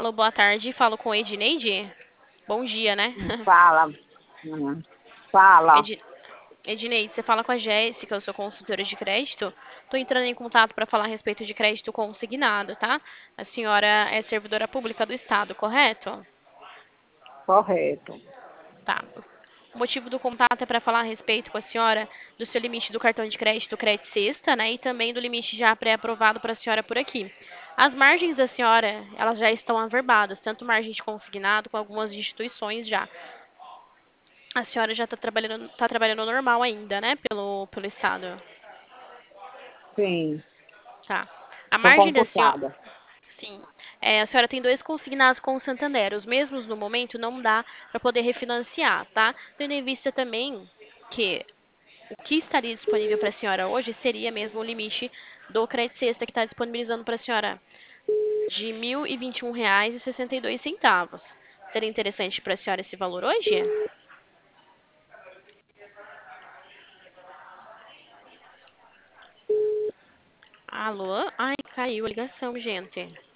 Alô, boa tarde. Falo com Edneide. Bom dia, né? Fala. Hum, Fala. Edi- Edneide, você fala com a Jéssica, eu sou consultora de crédito. Estou entrando em contato para falar a respeito de crédito consignado, tá? A senhora é servidora pública do Estado, correto? Correto. Tá. O motivo do contato é para falar a respeito com a senhora do seu limite do cartão de crédito Crédito Sexta, né? E também do limite já pré-aprovado para a senhora por aqui. As margens da senhora, elas já estão averbadas, tanto margem de consignado com algumas instituições já. A senhora já está trabalhando normal ainda, né? Pelo Estado. Sim. Tá. A Sou margem da senhora. concursada. Sim. A senhora tem dois consignados com o Santander. Os mesmos, no momento, não dá para poder refinanciar, tá? Tendo em vista também que o que estaria disponível para a senhora hoje seria mesmo o limite do crédito sexta que está disponibilizando para a senhora de R$ 1.021,62. Seria interessante para a senhora esse valor hoje? Alô? Ai, caiu a ligação, gente.